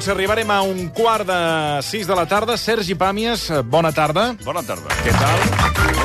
minuts, arribarem a 5:15 de la tarda. Sergi Pàmies, bona tarda. Bona tarda. Què tal?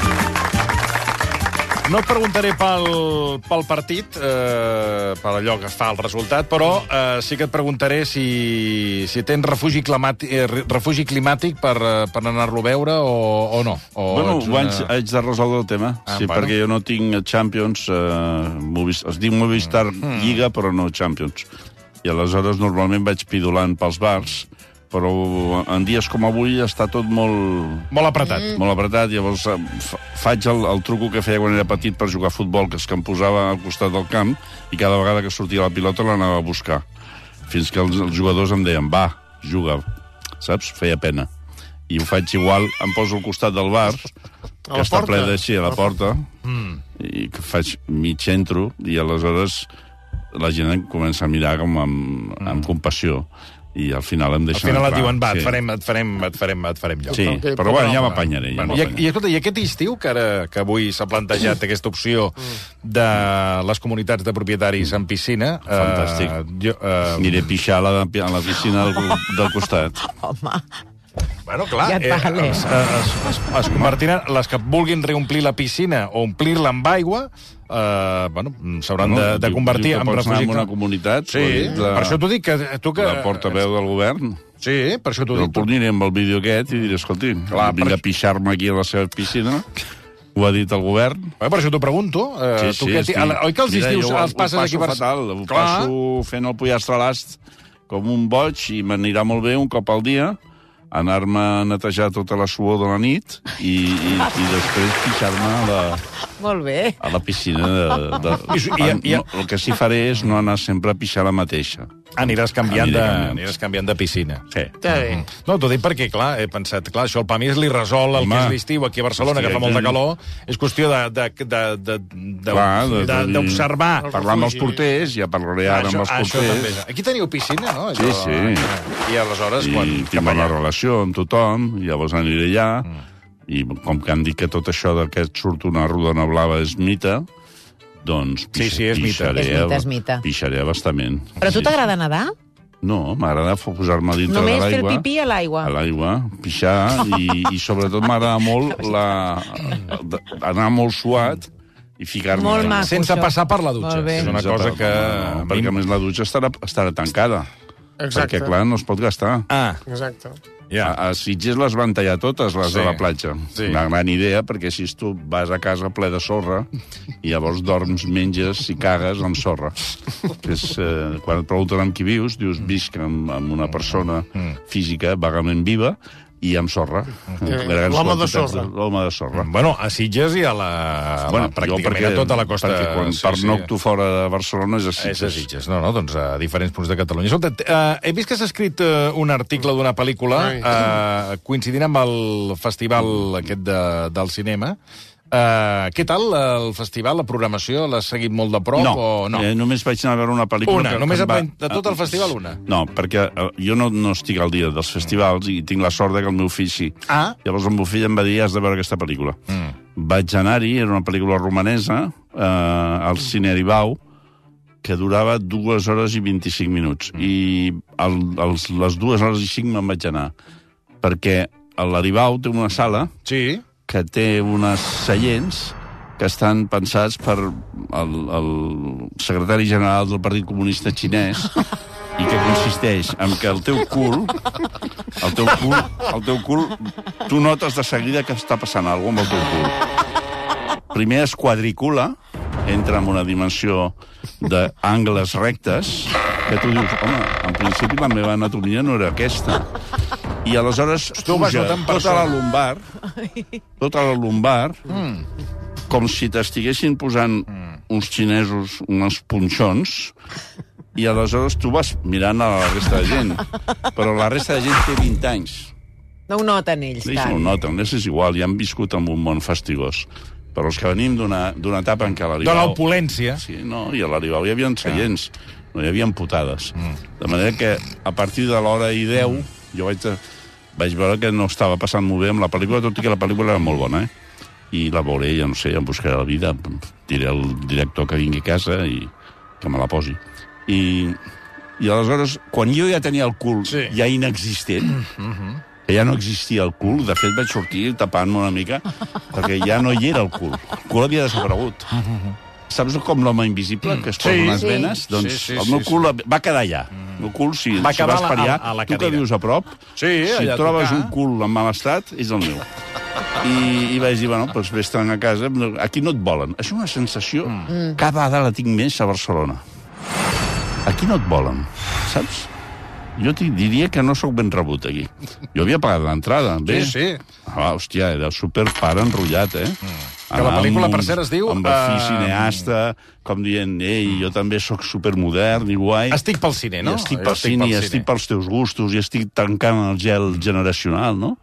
No et preguntaré pel partit, per allò que es fa el resultat, però sí que et preguntaré si tens refugi climàtic per anar-lo a veure o no. Bueno, haig de resoldre el tema, sí, bueno. perquè jo no tinc Champions, es diu Movistar Lliga, però no Champions. I aleshores normalment vaig pidolant pels bars, però en dies com avui està tot molt apretat. Molt apretat, llavors faig el truco que feia quan era petit per jugar a futbol, que és que em posava al costat del camp i cada vegada que sortia la pilota l'anava a buscar. Fins que els jugadors em deien, va, juga, saps? Feia pena. I ho faig igual, em poso al costat del bar, que està ple d'així, a la porta, i que faig mig entro, i aleshores la gent em comença a mirar com amb compassió. I al final em deixen entrar. Al final et diuen, va, et farem lloc. Sí, però bueno, ja m'apanyaré. I escolta, i aquest estiu, que avui s'ha plantejat aquesta opció de les comunitats de propietaris en piscina... Fantàstic. Aniré a pixar a la piscina del costat. Home, Bueno, clar, ja et vale. es convertiran... Les que vulguin reomplir la piscina o omplir-la amb aigua, s'hauran de convertir en refugi. refugi. En una comunitat. Sí, per això t'ho dic, que tu que... La portaveu del govern. Sí, per això t'ho dic. Però aniré amb el vídeo aquest i diré, escolti, vinc a pixar-me aquí a la seva piscina. Ho ha dit el govern. Per això t'ho pregunto. Oi que els estius els passes aquí per... Ho passo fent el pollastre a l'ast com un boig i m'anirà molt bé un cop al dia anar-me a netejar tota la suor de la nit i després pixar-me a la piscina. El que sí faré és no anar sempre a pixar la mateixa. Aniràs canviant de piscina. Sí. No, t'ho dic perquè, clar, he pensat, clar, això al Pàmies li resol el que és l'estiu aquí a Barcelona, que fa molta calor. És qüestió d'observar. Parlar amb els porters, ja parlaré ara amb els porters. Aquí teniu piscina, no? Sí. I aleshores... I tinc bona relació amb tothom, llavors aniré allà, i com que han dit que tot això que et surt una rodona blava és mite, doncs és mite. És mite. Pixaré bastament. Però a tu t'agrada nedar? No, m'agrada posar-me a dintre de l'aigua. Només fer el pipí a l'aigua? A l'aigua, pixar, i sobretot m'agrada molt anar molt suat i ficar-me... Molt maco, sense passar per la dutxa. És una cosa que... Perquè, a més, la dutxa estarà tancada. Exacte. Perquè, clar, no es pot gastar. Exacte. A Sitges les van tallar totes, les de la platja. Sí. Una gran idea, perquè si tu vas a casa ple de sorra i llavors dorms, menges i cagues amb sorra. Quan et pregunten amb qui vius, dius, visc amb una persona física vagament viva i amb sorra. L'home de sorra. L'home de sorra. Bueno, a Sitges i pràcticament a tota la costa. Perquè quan pernocto fora de Barcelona és a Sitges. És a Sitges, doncs a diferents punts de Catalunya. Escolta, he vist que s'ha escrit un article d'una pel·lícula coincidint amb el festival aquest del cinema. Què tal el festival, la programació? L'has seguit molt de prop o no? Només vaig anar a veure una pel·lícula... De tot el festival, una? No, perquè jo no estic al dia dels festivals i tinc la sort que el meu fill sí. Llavors el meu fill em va dir, has de veure aquesta pel·lícula. Vaig anar-hi, era una pel·lícula romanesa, al Cine Aribau, que durava 2 hores i 25 minuts. I les 2 hores i 5 me'n vaig anar. Perquè l'Aribau té una sala... Sí. Que té unes seients que estan pensats per el secretari general del Partit Comunista Xinès i que consisteix en que el teu cul, tu notes de seguida que està passant alguna cosa amb el teu cul. Primer es quadricula, entra en una dimensió d'angles rectes, que tu dius, home, en principi la meva anatomia no era aquesta. I aleshores puja tota la lumbar, com si t'estiguessin posant uns xinesos, uns punxons, i aleshores tu vas mirant a la resta de gent. Però la resta de gent té 20 anys. No ho noten ells, tant. No ho noten, és igual, ja han viscut en un món fastigós. Però els que venim d'una etapa en què a l'Aribau... De l'opulència. Sí, no, i a l'Aribau hi havia seients, no hi havia putades. De manera que a partir de l'hora i 10 jo vaig veure que no estava passant molt bé amb la pel·lícula, tot i que la pel·lícula era molt bona, I la veuré, ja no sé, em buscaré la vida, diré al director que vingui a casa i que me la posi. I I aleshores, quan jo ja tenia el cul ja inexistent, que ja no existia el cul, de fet vaig sortir tapant-me una mica, perquè ja no hi era el cul. El cul havia desaparegut. Saps com l'home invisible, que es posa unes venes? Doncs el meu cul va quedar allà. El meu cul, si vas per allà, tu que vius a prop, si trobes un cul en mal estat, és el meu. I vaig dir, bueno, doncs vés-te'n a casa, aquí no et volen. Això és una sensació, cada vegada la tinc més a Barcelona. Aquí no et volen, saps? Jo diria que no sóc ben rebut, aquí. Jo havia pagat l'entrada, bé. Sí. Hòstia, era superpare enrotllat, Que la pel·lícula, per cert, es diu... Amb el fill cineasta, com dient, ei, jo també sóc supermodern i guai. Estic pel cine, no? I estic pel cine, i estic pels teus gustos, i estic tancant el gel generacional, no?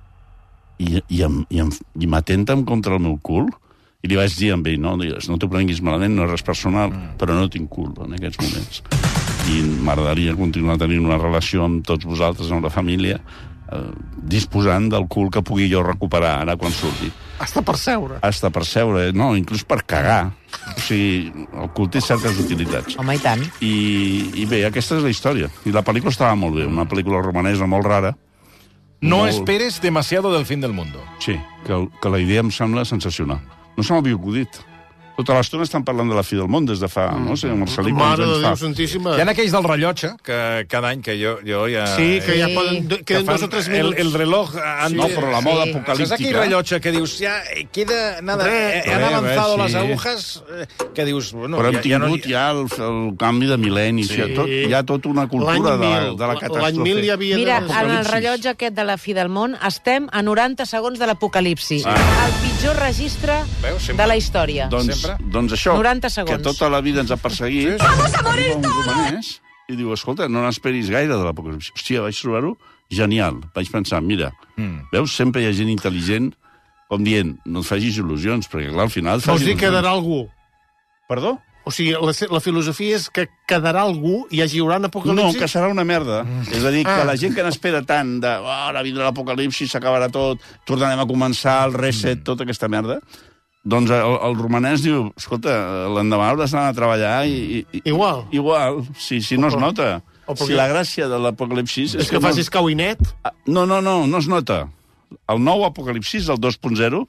I m'atenten contra el meu cul, i li vaig dir amb ell, no t'ho prenguis malament, no és res personal, però no tinc cul en aquests moments. I m'agradaria continuar tenint una relació amb tots vosaltres, amb la família, disposant del cul que pugui jo recuperar ara quan surti. Hasta per seure. Hasta per seure, no, inclús per cagar. O sigui, el cul té certes utilitats. Home, i tant. I bé, aquesta és la història. I la pel·lícula estava molt bé, una pel·lícula romanesa molt rara. No esperes demasiado del fin del mundo. Sí, que la idea em sembla sensacional. No se m'havia acudit. Tota l'estona estan parlant de la fi del món des de fa, no sé, Marcelí, Mare de Déu santíssima. Hi ha aquells del rellotge, que cada any que jo ja... Sí, que ja queden 2 o 3 minuts. El reloj... No, però la moda apocalíptica... Saps aquell rellotge que dius, ja queda nada, han avanzado las agujas, que dius... Bueno, però hem tingut ja el canvi de mil·lenni, hi ha tota una cultura de la catàstrofe. L'any 1000 hi havia... Mira, en el rellotge aquest de la fi del món estem a 90 segons de l'apocalipsi. El pitjor registre de la història. Doncs això, que tota la vida ens ha perseguit... Vamos a morir todos! I diu, escolta, no n'esperis gaire de l'apocalipsi. Hòstia, vaig trobar-ho genial. Vaig pensar, mira, veus, sempre hi ha gent intel·ligent com dient, no et facis il·lusions, perquè clar, al final... Vols dir que quedarà algú? Perdó? O sigui, la filosofia és que quedarà algú i hi haurà un apocalipsi? No, que serà una merda. És a dir, que la gent que n'espera tant de ara vindrà l'apocalipsi, s'acabarà tot, tornarem a començar, el reset, tota aquesta merda, doncs el romanès diu, escolta, l'endemà hauràs d'anar a treballar i... Igual? Igual, si no es nota. Si la gràcia de l'apocalipsis... És que facis cauinet? No es nota. El nou apocalipsis, el 2.0,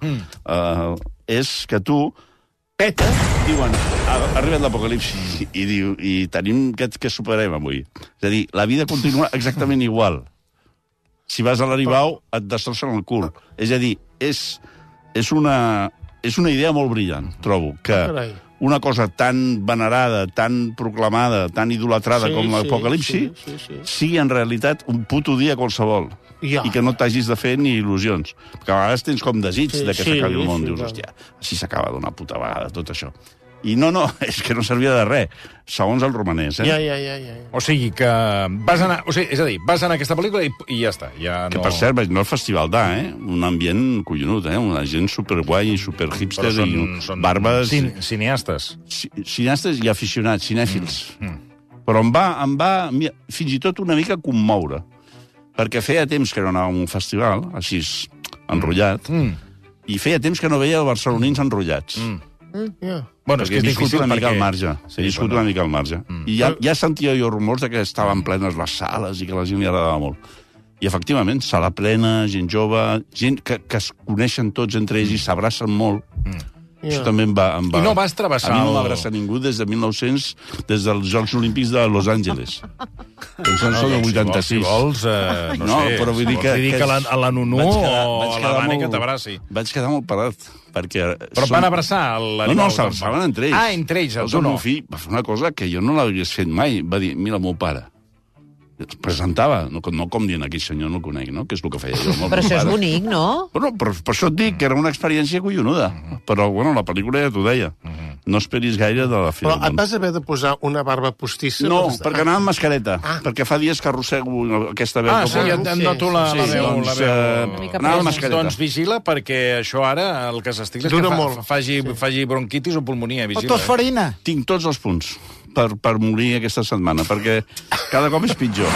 és que tu petes, diuen, ha arribat l'apocalipsi, i tenim que superem avui. És a dir, la vida continua exactament igual. Si vas a l'Aribau, et destrossen el cul. És a dir, és una idea molt brillant, trobo, que una cosa tan venerada, tan proclamada, tan idolatrada com l'apocalipsi, sigui en realitat un puto dia qualsevol. I que no t'hagis de fer ni il·lusions. Perquè a vegades tens com desig de que s'acabi el món. Dius, hòstia, així s'acaba d'una puta vegada tot això. I no, és que no servia de res, segons el romanès. Ja. O sigui, que vas anar... O sigui, és a dir, vas anar a aquesta pel·lícula i ja està. Que, per cert, vaig anar al Festival d'A, un ambient collonut, una gent superguai, superhipster i barbes... Cineastes. Cineastes i aficionats, cinèfils. Però em va fins i tot una mica commoure, perquè feia temps que no anava a un festival, així enrotllat, i feia temps que no veia barcelonins enrotllats. Bueno, és que és difícil una mica al marge. He viscut una mica al marge. I ja sentia jo rumors de que estaven plenes les sales i que a la gent li agradava molt. I, efectivament, sala plena, gent jove, gent que es coneixen tots entre ells i s'abracen molt. Això també em va... I no vas travessar... A mi no m'abraça ningú des de 1900, des dels Jocs Olímpics de Los Angeles. Són del 86. Si vols, no sé, però vull dir que a la Nunú o a la Vani que t'abraci. Vaig quedar molt parat. Però van abraçar l'Aribau? No, s'abraçaven entre ells. Entre ells, tu no. El meu fill va fer una cosa que jo no l'hagués fet mai. Va dir, mira, meu pare. Es presentava, no com dient aquell senyor no el conec, no? Que és el que feia jo. Però això és bonic, no? Bueno, per això et dic que era una experiència collonuda. Però, bueno, la pel·lícula ja t'ho deia. No esperis gaire de la fi del món. Però et vas haver de posar una barba postissa? No, perquè anava amb mascareta. Perquè fa dies que arrossego aquesta veu. Sí, et noto la veu. Anava amb mascareta. Doncs vigila, perquè això ara, el que s'estila és que faci bronquitis o pulmonia. O tosferina. Tinc tots els punts per morir aquesta setmana, perquè cada cop és pitjor.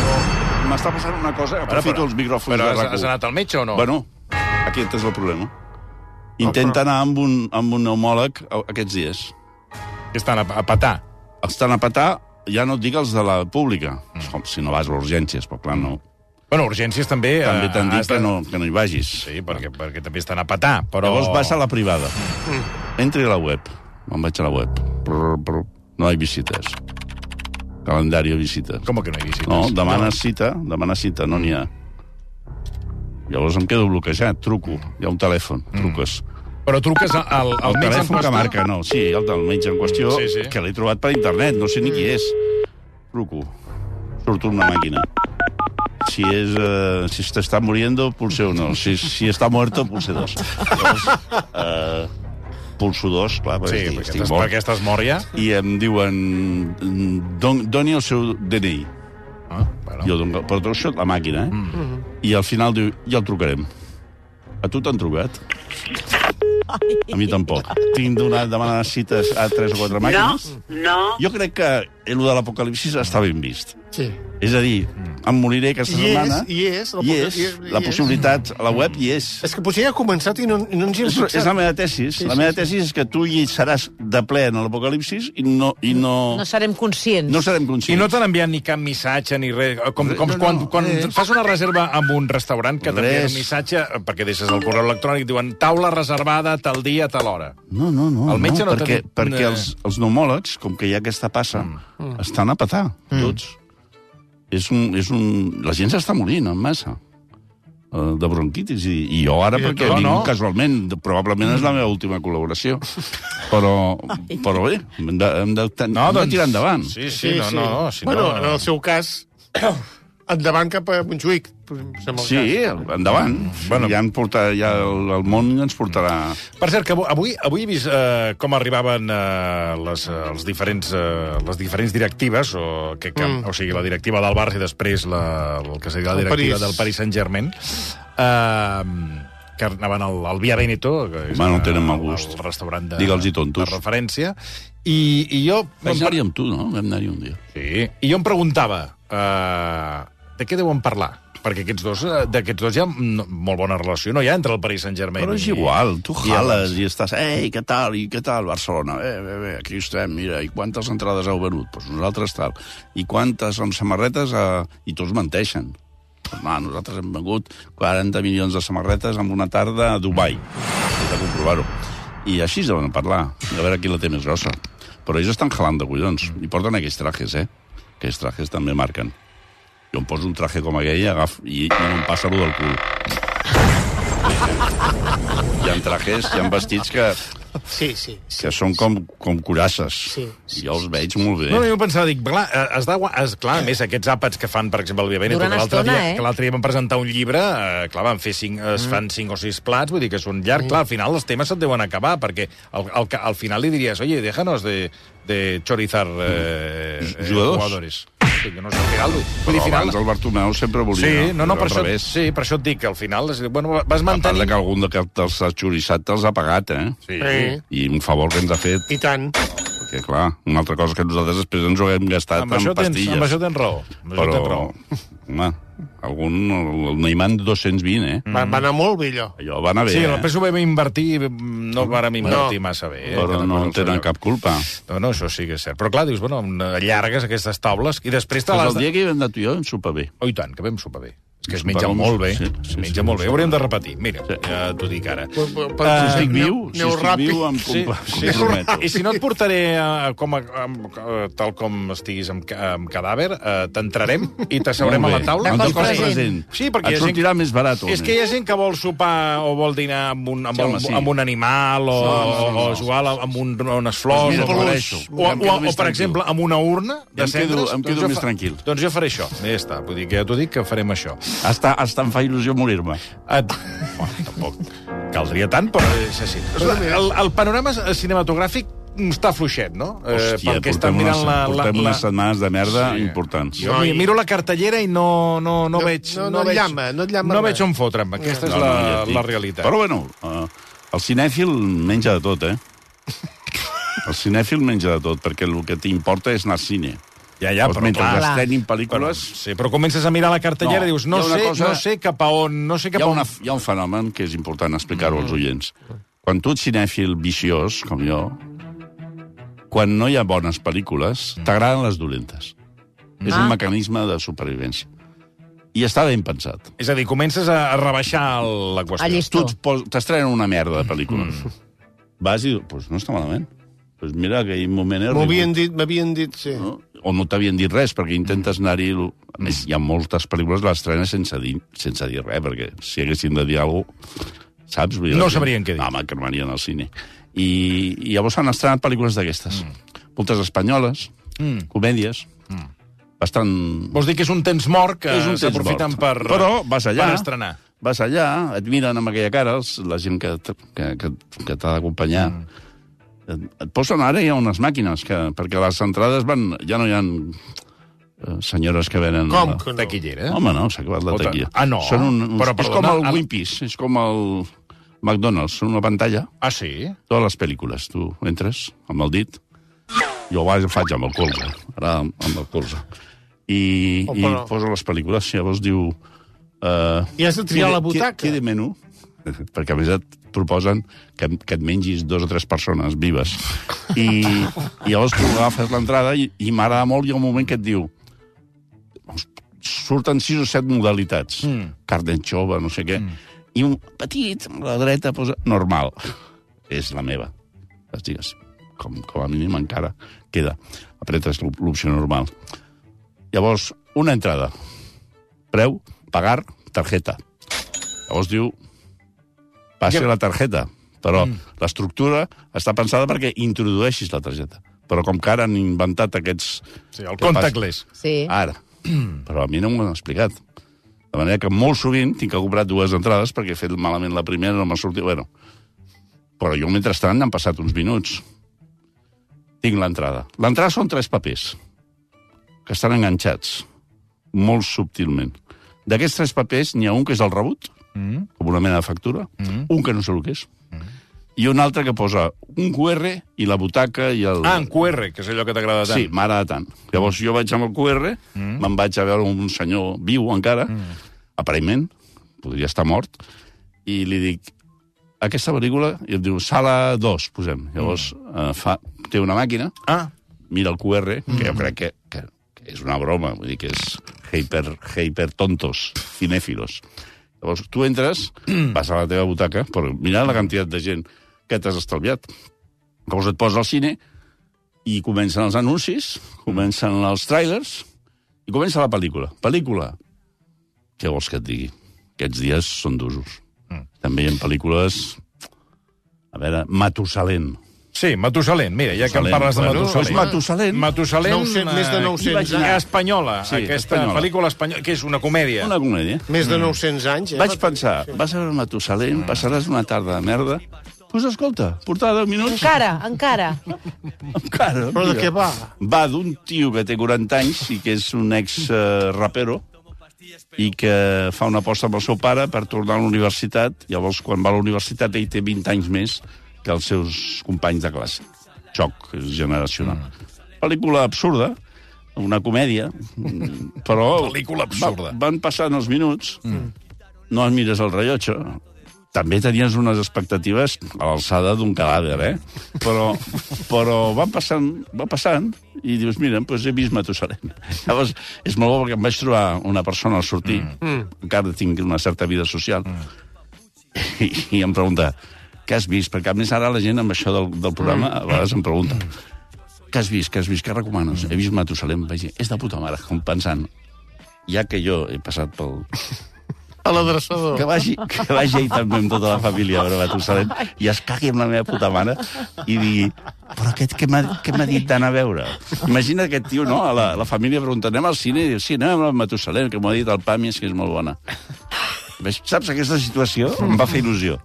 Però m'està passant una cosa, aprofito els micròfons de RAC1. Has anat al metge o no? Bueno, aquest és el problema. Intenta anar amb un pneumòleg aquests dies. Que estan a petar? Estan a petar, ja no et dic els de la pública, com si no vas a urgències, però clar, no. Bueno, urgències també... També t'han dit que no hi vagis. Sí, perquè també estan a petar, però... Llavors vas a la privada. Entri a la web. Me'n vaig a la web. No hi ha visites. Calendari de visites. Com que no hi ha visites? No, demanes cita, no n'hi ha. Llavors em quedo bloquejat, truco. Hi ha un telèfon, truques. Però truques al metge en qüestió? El telèfon que marca, no. Sí, el del metge en qüestió, que l'he trobat per internet, no sé ni qui és. Truco. Surto una màquina. Si t'està muriendo, pulse 1. Si està muerto, pulse 2. Llavors, pulso 2, clar, perquè estàs mort ja. I em diuen, doni el seu DNI. Jo dono, però això la màquina, I al final diu, ja el trucarem. A tu t'han trucat? A mi tampoc. Tinc demanar cites a 3 o 4 màquines? No. Jo crec que el de l'apocalipsis està ben vist. Sí. És a dir, em moriré aquesta setmana. Hi és. La possibilitat, a la web hi és. És que potser ja ha començat i no ens hi hem fixat. És la meva tesis. La meva tesis és que tu hi seràs de ple en l'apocalipsis i no... No serem conscients. No serem conscients. I no t'han enviat ni cap missatge ni res. Com quan fas una reserva en un restaurant que t'envien un missatge, perquè deixes el correu electrònic, diuen taula reservada tal dia, tal hora. No. El metge no perquè els pneumòlegs, com que hi ha aquesta passa, estan a petar, tots. La gent s'està morint en massa de bronquitis i jo ara perquè vinc casualment, probablement és la meva última col·laboració, però bé, hem de tirar endavant. Sí. Bueno, en el seu cas, endavant cap a Montjuïc. Sí, endavant. Ja el món ens portarà... Per cert, que avui he vist com arribaven les diferents directives, o sigui, la directiva del Barça i després el que seria la directiva del Paris Saint-Germain, que anaven al Via Veneto, que és no tenen mal gust. El restaurant de referència, i jo... Vaig anar-hi amb tu, no? Vam anar-hi un dia. Sí, i jo em preguntava de què deuen parlar? Perquè d'aquests dos hi ha molt bona relació, no hi ha entre el Paris Saint-Germain... Però és igual, tu jales i estàs... Ei, què tal, Barcelona? Bé, aquí estem, mira, i quantes entrades heu venut? Doncs nosaltres tal. I quantes amb samarretes? I tots menteixen. Nosaltres hem vengut 40 milions de samarretes en una tarda a Dubai. Hem de comprovar-ho. I així es deuen parlar, a veure qui la té més grossa. Però ells estan jalant de collons, i porten aquells trajes, Aquells trajes també marquen. Jo em poso un traje com aquell i no em passa allò del cul. Hi ha trajes, hi ha vestits que són com curasses. Jo els veig molt bé. No, jo pensava, dic, clar, a més, aquests àpats que fan, per exemple, el Via Veneto, que l'altre dia van presentar un llibre, clar, es fan 5 o 6 plats, vull dir que són llargs, clar, al final els temes se't deuen acabar, perquè al final li diries, oye, déjanos de chorizar jugadores. Que no sé què, Aldo. Però abans el Bartomeu sempre volia... Sí, per això et dic que al final... vas mantenir... A part que algun dels ha xoriçat te'ls ha pagat, Sí. I un favor que ens ha fet... I tant. Perquè, clar, una altra cosa que nosaltres després ens ho hem gastat en pastilles. Amb això tens raó. Però, home, el Neymar 220, Va anar molt bé, allò. Allò va anar bé, Sí, després ho vam invertir, no vàrem invertir massa bé. Però no en tenen cap culpa. No, això sí que és cert. Però clar, dius, llargues aquestes taules i després te les... El dia que hi vam anar tu i jo vam sopar bé. Oh, i tant, que vam sopar bé. És que es menja molt bé. Es menja molt bé. Ho hauríem de repetir. Mira, ja t'ho dic ara. Si estic viu, em comprometo. I si no et portaré tal com estiguis amb cadàver, t'entrarem i t'asseurem a la taula. Amb cos present. Sí, perquè et sortirà més barat. És que hi ha gent que vol sopar o vol dinar amb un animal o jugar amb unes flors. O, per exemple, amb una urna de cendres. Em quedo més tranquil. Doncs jo faré això. Ja està. Vull dir que ja t'ho dic que farem això. Hasta em fa il·lusió morir-me. Tampoc caldria tant, però és així. El panorama cinematogràfic està fluixet, no? Hòstia, portem unes setmanes de merda importants. Jo miro la cartellera i no veig... No veig on fotre'm. Aquesta és la realitat. Però bueno, el cinèfil menja de tot, El cinèfil menja de tot, perquè el que t'importa és anar al cine. Ja, però mentre estrenin pel·lícules... Sí, però comences a mirar la cartellera i dius, no sé cap a on... Hi ha un fenomen que és important explicar-ho als oients. Quan tu ets cinèfil viciós, com jo, quan no hi ha bones pel·lícules, t'agraden les dolentes. És un mecanisme de supervivència. I està ben pensat. És a dir, comences a rebaixar la A qüestió. llistó. T'estrenen una merda de pel·lícula. Vas i dius, pues no està malament. Pues mira, aquell moment... M'havien dit, sí. No? O no t'havien dit res, perquè intentes anar-hi... A més, hi ha moltes pel·lícules que l'estrenes sense dir res, perquè si haguessin de dir alguna cosa, saps? No sabrien què dir. Home, cremarien al cine. I llavors han estrenat pel·lícules d'aquestes. Moltes espanyoles, comèdies, bastant... Vols dir que és un temps mort que s'aprofiten per estrenar. Vas allà, et miren amb aquella cara, la gent que t'ha d'acompanyar. Et posen ara, hi ha unes màquines, perquè les entrades ja no hi ha senyores que venen... Com que no? Taquillera? Home, no, s'ha acabat la taquilla. Ah, no? És com el Wimpy's, és com el McDonald's, són una pantalla. Ah, sí? Totes les pel·lícules, tu entres amb el dit, jo ho faig amb el colze, ara amb el colze, i posa les pel·lícules, llavors diu... I has de triar la butaca. Què de menú? Perquè a més et proposen que et mengis 2 o 3 persones vives. I llavors tu agafes l'entrada i m'agrada molt, hi ha un moment que et diu surten 6 o 7 modalitats. Carn d'anxova, no sé què. I un petit, a la dreta, posa normal. És la meva. Digues, com a mínim encara queda. Apretes l'opció normal. Llavors, una entrada. Preu, pagar, tarjeta. Llavors diu, passi la tarjeta, però l'estructura està pensada perquè introdueixis la targeta. Però com que ara han inventat aquests... Sí, el contactless. Sí. Ara. Però a mi no m'ho han explicat. De manera que molt sovint tinc que comprar 2 entrades perquè he fet malament la primera, no m'ha sortit... Bueno, però jo, mentrestant, han passat uns minuts. Tinc l'entrada. L'entrada són 3 papers que estan enganxats molt subtilment. D'aquests 3 papers n'hi ha un que és el rebut, com una mena de factura, un que no sé el que és, i un altre que posa un QR i la butaca i el... Ah, en QR, que és allò que t'agrada tant. Sí, m'agrada tant. Llavors jo vaig amb el QR, me'n vaig a veure un senyor viu encara, aparentment, podria estar mort, i li dic, aquesta pel·lícula, i em diu, sala 2, posem. Llavors té una màquina, mira el QR, que jo crec que és una broma, vull dir que és hyper tontos, cinèfilos. Llavors, tu entres, vas a la teva butaca, però mira la quantitat de gent que t'has estalviat. Llavors et poses al cine i comencen els anuncis, comencen els trailers i comença la pel·lícula. Pel·lícula. Què vols que et digui? Aquests dies són d'usos. També hi ha pel·lícules... A veure, Matusalén. Sí, Matusalén. Mira, ja que em parles de Matusalén. Matusalén. Matusalén, més de 900 anys. Espanyola. Sí, aquesta espanyola. pel·lícula espanyola, que és una comèdia. Una comèdia. Més de 900 anys, Vaig pensar, vas a veure Matusalén, passaràs una tarda de merda, doncs escolta, portada 10 minuts... Encara. Però de què va? Va d'un tio que té 40 anys i que és un ex-rapero i que fa una aposta amb el seu pare per tornar a la universitat. Llavors, quan va a la universitat, ell té 20 anys més que els seus companys de classe. Xoc generacional. Pel·lícula absurda, una comèdia, però... Pel·lícula absurda. Van passant els minuts, no et mires el rellotge, també tenies unes expectatives a l'alçada d'un cadàver, Però va passant, i dius, mira, doncs he vist Matusalén. Llavors, és molt bo perquè em vaig trobar una persona al sortir, encara tinc una certa vida social, i em pregunta, què has vist? Perquè a més ara la gent amb això del programa a vegades em pregunta, què has vist? Què recomanes? He vist Matusalén, vaig dir, és de puta mare, com pensant, ja que jo he passat pel... A l'adreçador. Que vagi ell també amb tota la família a veure Matusalén i es cagui amb la meva puta mare i digui, però aquest què m'ha dit d'anar a veure? Imagina aquest tio, no? A la família pregunta, anem al cine? I diu, sí, anem a Matusalén, que m'ho ha dit el Pàmies, que és molt bona. Saps, aquesta situació em va fer il·lusió.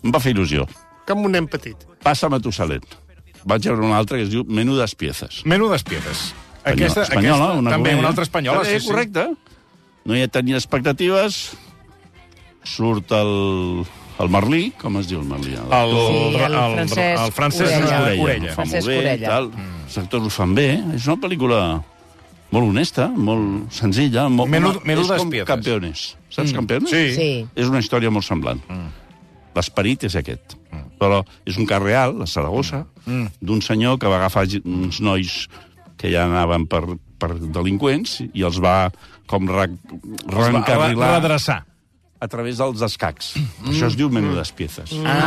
Com un nen petit. Passa a Matusalén. Vaig a veure una altra que es diu Menudes Piezas. Menudes Piezas. Espanyola, una també, comèdia. una altra espanyola, sí. Correcte. No hi tenia expectatives. Surt el Merlí, com es diu el Merlí? El Francesc Orella. Fa molt bé, tal. Els actors ho fan bé. És una pel·lícula molt honesta, molt senzilla. Menudes és com Piezas. Campeones. Saps Campeones? Sí. És una història molt semblant. L'esperit és aquest. però és un cas real, a Saragossa, d'un senyor que va agafar uns nois que ja anaven per delinqüents i els va com reencarrilar redreçar a través dels escacs. Això es diu menudes piezas.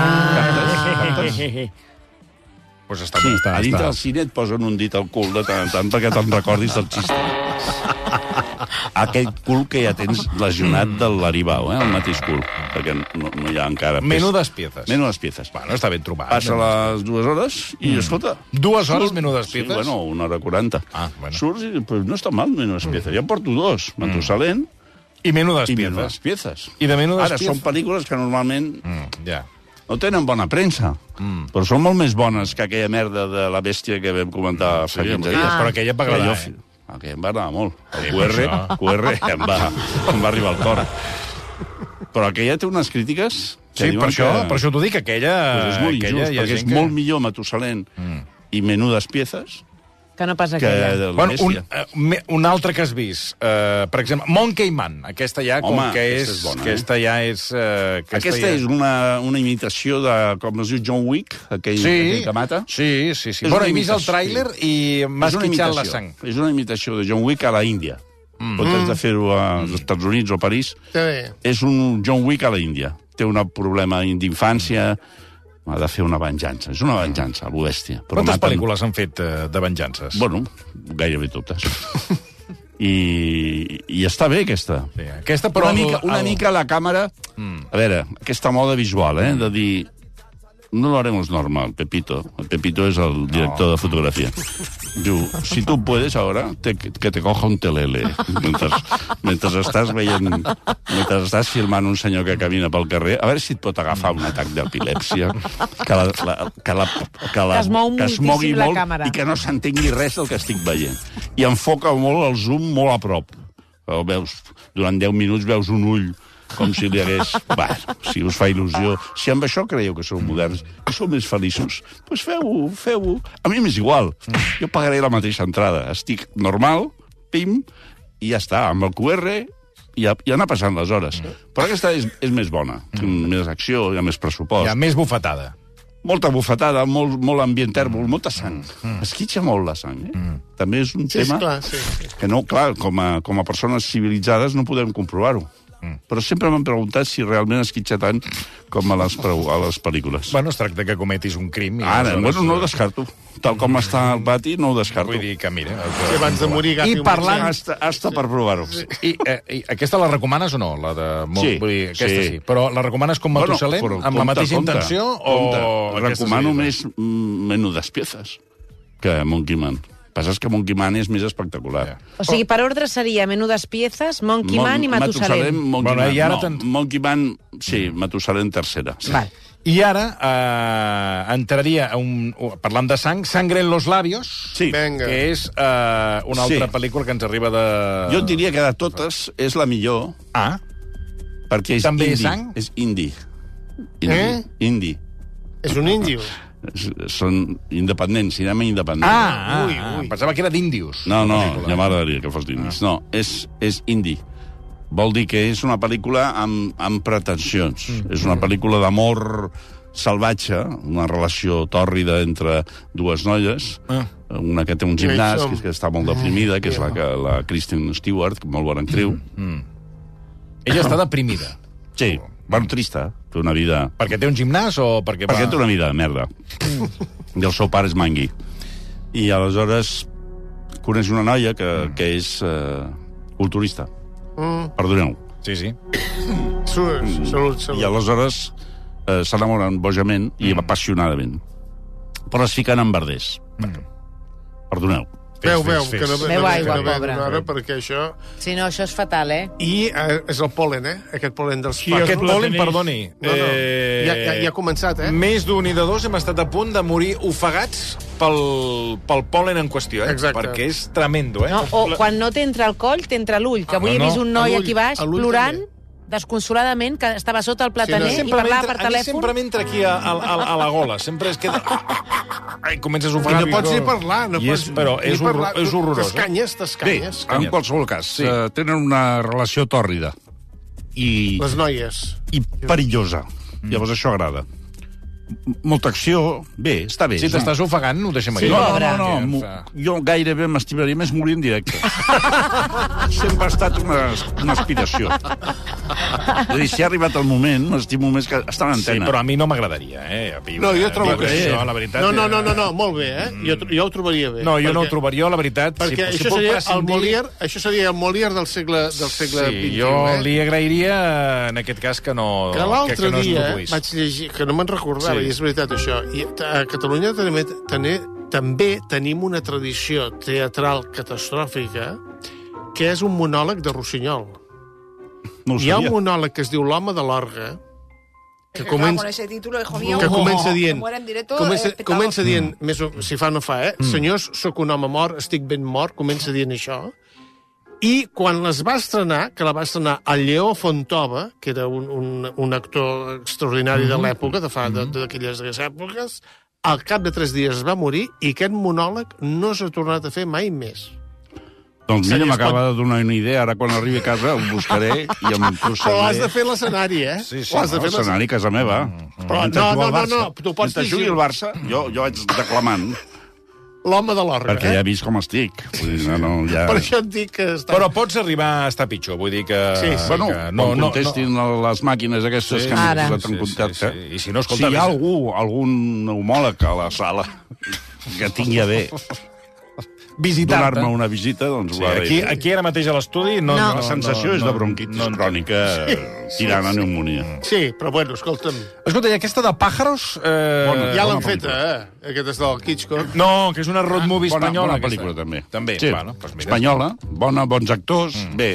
Pues està, Sí, a dintre del cine et posen un dit al cul de tant en tant perquè te'n recordis del xiste. Aquell cul que ja tens lesionat de l'Aribau, el mateix cul, perquè no hi ha encara... Menudes piezas. Menudes piezas. Bueno, està ben trobat. Passa les 2 hores i, escolta... 2 hores menudes Sí, piezas? bueno, 1 hora 40. Bueno. Surts i pues, no està mal, menudes piezas. Ja en porto 2, Matusalén I menudes i piezas. menudes piezas. I de menudes Ara, piezas... són pel·lícules que normalment Ja. no tenen bona premsa, però són molt més bones que aquella merda de la bèstia que vam comentar fa 15 dies. Però aquella va agradar, Aquella em va agradar molt. El Sí, QR em va arribar al cor. Però aquella té unes crítiques... que Sí, diuen per això t'ho dic, aquella... Pues és molt aquella, injust, perquè és molt millor Matusalén i menudes piezas Que no passa que aquella. la Bueno, bèstia. un altre que has vist, per exemple, Monkey Man. Aquesta ja, com Home, que aquesta és... és bona, Aquesta ja és... Aquesta és una imitació de, com es diu, John Wick, aquell que mata. Sí. Bueno, he vist el tràiler i m'ha esquitxat la sang. És una imitació de John Wick a la Índia. Pots de fer-ho als Estats Units o a París. És un John Wick a la Índia. Té un problema d'infància, ha de fer una venjança. És una venjança, algú bèstia. Quantes pel·lícules han fet de venjances? Bueno, gairebé totes. I està bé, aquesta. Sí, aquesta, però... Una mica la càmera... A veure, aquesta moda visual, de dir... No lo haremos normal, Pepito. El Pepito és el director de fotografia. Diu, si tu puedes ahora, que te coja un telele. Mentre estàs veient... Mentre estàs filmant un senyor que camina pel carrer, a veure si et pot agafar un atac d'epilèpsia, que es mou es mogui moltíssim la molt càmera. i que no s'entengui res del que estic veient. I enfoca molt el zoom molt a prop. Veus, durant 10 minuts veus un ull com si li hagués... Bueno, si us fa il·lusió, si amb això creieu que sou moderns i sou més feliços, doncs feu-ho. A mi m'és igual. Jo pagaré la mateixa entrada. Estic normal, pim, i ja està. Amb el QR i anar passant les hores. Però aquesta és més bona. Té més acció, hi ha més pressupost. Hi ha més bufetada. Molta bufetada, molt ambient tèrbol, molta sang. Esquitxa molt la sang, També és un tema que no, clar, com a persones civilitzades no podem comprovar-ho. Però sempre m'han preguntat si realment esquitxa tant com a les pel·lícules. Bueno, es tracta que cometis un crim. Ara, bueno, no ho descarto. Tal com està al pati, no ho descarto. Vull dir que, mira... Si abans de morir agafi I parlant... Hasta per provar-ho. I aquesta la recomanes o no? La de... Sí, vull dir, aquesta sí. Però la recomanes com Matusalén? Bueno, amb la mateixa intenció? O recomano més menudes piezas que Monkey Man. El que passa és que Monkey Man és més espectacular. O sigui, per ordre seria Menudes Piezas, Monkey Man i Matusalén. Monkey Man, sí, Matusalén tercera. Sí. Val. I ara entraria, parlant de sang, Sangre en los labios, Sí. que és una altra pel·lícula que ens arriba de... Jo et diria que de totes és la millor, perquè és També indie. és sang? És indie. Indie. És un índio. Són independents, cinema independent. Pensava que era d'índios. No, ja m'agradaria que fos d'indis. No, és indie. Vol dir que és una pel·lícula amb pretensions. És una pel·lícula d'amor salvatge, una relació tòrrida entre dues noies, una que té un gimnàs, que està molt deprimida, que és la Kristen Stewart, molt bona actriu. Ella està deprimida. Sí, bueno, trista, té una vida... Perquè té un gimnàs o perquè... Perquè té una vida de merda. I el seu pare és mangui. I aleshores coneix una noia que és culturista. Perdoneu. Sí. Salut. I aleshores s'enamoren bojament i apassionadament. Però es fiquen en verders. Perdoneu. Veu, que no Beu aigua, ve pobre. perquè això... Si no, això és fatal, I és el pol·len, Aquest pol·len dels pàssaros. Aquest pol·len, perdoni. Ja ha començat, Més d'un i de dos hem estat a punt de morir ofegats pel pol·len en qüestió, Exacte. Perquè és tremendo, No, o quan no t'entra al coll, t'entra a l'ull. Que avui he vist un noi aquí baix plorant desconsoladament, que estava sota el plataner i parlava per telèfon. A mi sempre m'entra aquí a la gola. Sempre es queda... Ai, comences a ofegar. I no pots ni parlar. Però és horrorós. T'escanyes. En qualsevol cas, tenen una relació tòrrida. Les noies. I perillosa. Llavors això agrada. molta acció, bé, està bé. Si t'estàs ofegant, ho deixem aquí. No. Jo gairebé m'estimaria més morir en directe. Sempre ha estat una aspiració. És a dir, si ha arribat el moment, m'estimo més que estar en antena. Sí, però a mi no m'agradaria, No, jo trobo que això, la veritat... No, molt bé, Jo ho trobaria bé. No, jo no ho trobaria, la veritat... Perquè això seria el Molière del segle XXI. Jo li agrairia, en aquest cas, que no es produís. Que l'altre dia vaig llegir, que no me'n recordava, i és veritat això, i a Catalunya també tenim una tradició teatral catastròfica que és un monòleg de Rossinyol. Hi ha un monòleg que es diu L'home de l'orgue, que comença dient, més si fa no fa, senyors, sóc un home mort, estic ben mort, comença dient això, i quan les va estrenar, que la va estrenar el Lleó Fontova, que era un actor extraordinari de l'època, d'aquelles èpoques, al cap de 3 dies es va morir i aquest monòleg no s'ha tornat a fer mai més. Doncs mira, m'acaba de donar una idea. Ara, quan arribi a casa, ho buscaré i em procediré. Però has de fer l'escenari, Sí, l'escenari a casa meva. Però no, tu pots dir... Mentre jugui el Barça, jo vaig declamant. L'home de l'orgue, Perquè ja he vist com estic. Per això et dic que... Però pots arribar a estar pitjor, vull dir que... Bueno, quan contestin les màquines aquestes que m'he posat en contacte. I si no, escolta... Si hi ha algun pneumòleg a la sala que tingui a bé donar-me una visita, doncs ho agrairé. Aquí ara mateix a l'estudi... La sensació és de bronquitis crònica tirant a pneumònia. Sí, però bueno, escolta'm... Escolta, i aquesta de Pájaros... Ja l'han feta, Aquesta és del Hitchcock. No, que és una road movie espanyola. Bona pel·lícula, també. També, sí. Espanyola, bons actors, bé...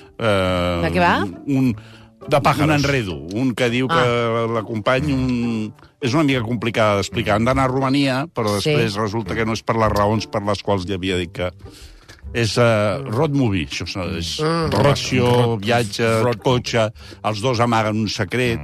De què va? De Pájaros. Un enredo, un que diu que l'acompany... És una mica complicada d'explicar. Han d'anar a Romania, però després resulta que no és per les raons per les quals li havia dit que... És road movie, això és relació, viatge, cotxe, els dos amaguen un secret,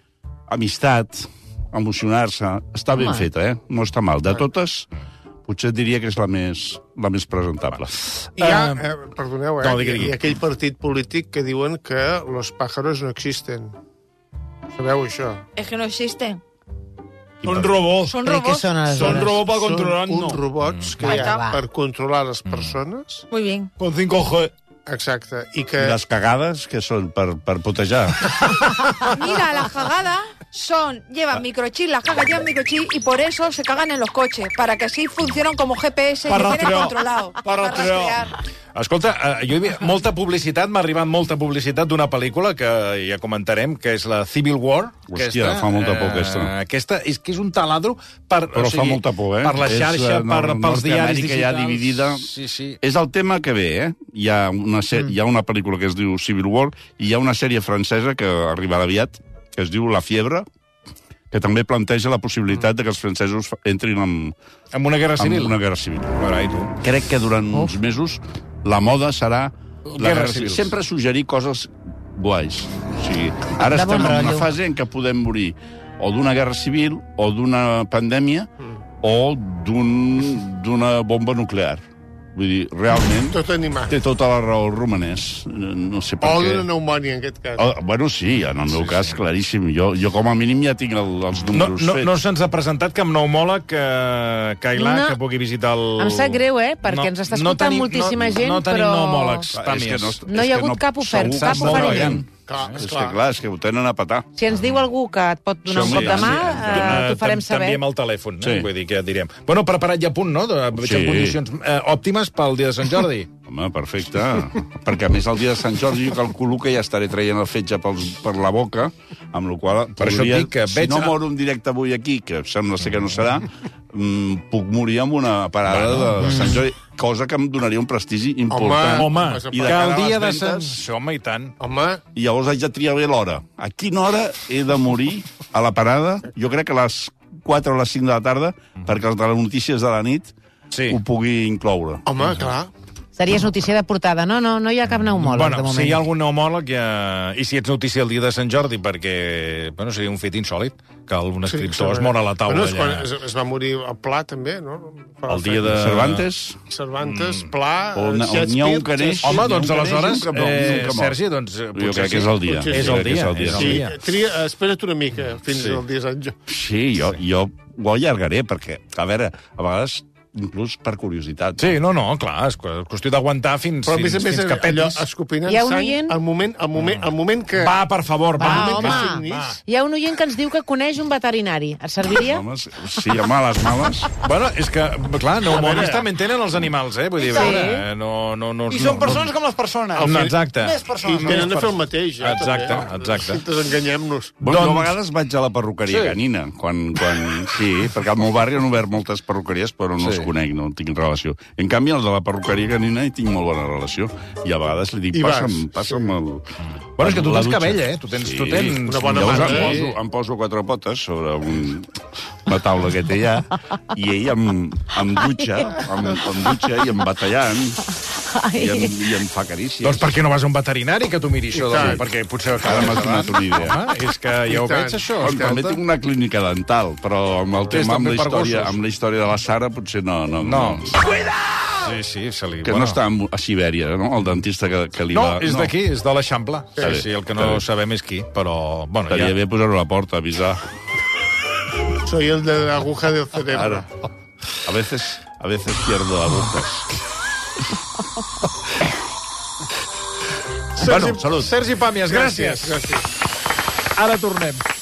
amistat, emocionar-se. Està ben feta, No està mal. De totes, potser diria que és la més presentable. Hi ha, perdoneu, hi ha aquell partit polític que diuen que los pájaros no existen. Sabeu això? Es que no existen. Són robots. Són robots. Són robots per controlar-nos. Són uns robots que hi ha per controlar les persones. Muy bien. Con 5G. Exacte. I les cagades, que són per putejar. Mira, las cagadas llevan microchip, las cagas llevan microchip y por eso se cagan en los coches, para que así funcionen como GPS y estén controlados. Para rastrear. Escolta, jo he vist molta publicitat, m'ha arribat molta publicitat d'una pel·lícula que ja comentarem, que és la Civil War. Hòstia, fa molta por, aquesta. Aquesta és que és un taladro per... Però fa molta por, Per la xarxa, pels diaris digitals. Ja dividida. Sí. És el tema que ve, Hi ha una pel·lícula que es diu Civil War i hi ha una sèrie francesa que arribarà aviat, que es diu La Fiebre, que també planteja la possibilitat de que els francesos entrin en una guerra civil. Crec que durant uns mesos la moda serà la guerra civil. Sempre suggerir coses guais. O sigui, ara estem en una fase en què podem morir o d'una guerra civil, o d'una pandèmia, o d'una bomba nuclear. Vull dir, realment... Tot animat. Té tota la raó el romanès. No sé per què. O d'una pneumònia, en aquest cas. Bueno, sí, en el meu cas, claríssim. Jo com a mínim ja tinc els números fets. No se'ns ha presentat cap pneumòleg que pugui visitar el... Em sap greu, perquè ens està escoltant moltíssima gent, però... No tenim pneumòlegs, Pàmies. No hi ha hagut cap oferta, cap oferiment. És que ho tenen a petar. Si ens diu algú que et pot donar un cop de mà, t'ho farem saber. T'enviem el telèfon, vull dir que et direm. Bueno, preparat ja a punt, no? En condicions òptimes pel dia de Sant Jordi. Home, perfecte. Perquè, a més, el dia de Sant Jordi jo calculo que ja estaré traient el fetge per la boca, amb la qual cosa, si no moro en directe avui aquí, que sembla ser que no serà, puc morir amb una parada de Sant Jordi, cosa que em donaria un prestigi important. Home, i que el dia de Sant... Home, i tant. I llavors haig de triar bé l'hora. A quina hora he de morir a la parada? Jo crec que a les 4 o les 5 de la tarda, perquè les notícies de la nit ho pugui incloure. Home, clar. Series notícia de portada. No hi ha cap pneumòleg, de moment. Si hi ha algun pneumòleg, i si ets notícia el dia de Sant Jordi, perquè seria un fet insòlit, que un escriptor es mor a la taula allà. Es va morir el Pla, també, no? El dia de... Cervantes, Pla, n'hi ha un que neix... Home, doncs aleshores, Sergi, doncs... Jo crec que és el dia. És el dia. Sí, espera't una mica fins al dia de Sant Jordi. Sí, jo ho allargaré, perquè, a veure, a vegades... inclús per curiositat. Sí, no, clar, és qüestió d'aguantar fins que petis. Escopinant sang, al moment que... Va, per favor, va. Home, hi ha un oient que ens diu que coneix un veterinari. Et serviria? Home, sí, a males. Bueno, és que, clar, pneumòlegs també en tenen els animals, vull dir, I són persones com les persones. Exacte. I tenen de fer el mateix. Exacte. Enganyem-nos. Jo a vegades vaig a la perruqueria canina, sí, perquè al meu barri han obert moltes perruqueries, però no els conec, no tinc relació. En canvi, el de la perruqueria canina hi tinc molt bona relació. I a vegades li dic, passa'm el... Bueno, és que tu tens cabell, Tu tens una bona mà. Em poso 4 potes sobre una taula que té allà i ell em dutxa i em va tallant i em fa carícies. Doncs per què no vas a un veterinari que t'ho miri això? Perquè potser... Ara m'has donat una idea. És que ja ho veig, això. També tinc una clínica dental, però amb el tema, amb la història de la Sara, potser no. Cuidado! Sí, que no està a Sibèria, no? El dentista que li va... No, és d'aquí, és de l'Eixample. Sí, el que no sabem és qui, però... Estaria bé posar-ho a la porta, avisar. Soy el de la aguja del cerebro. A veces pierdo agujas. Salut. Sergi Pàmies, gràcies. Gràcies. Ara tornem.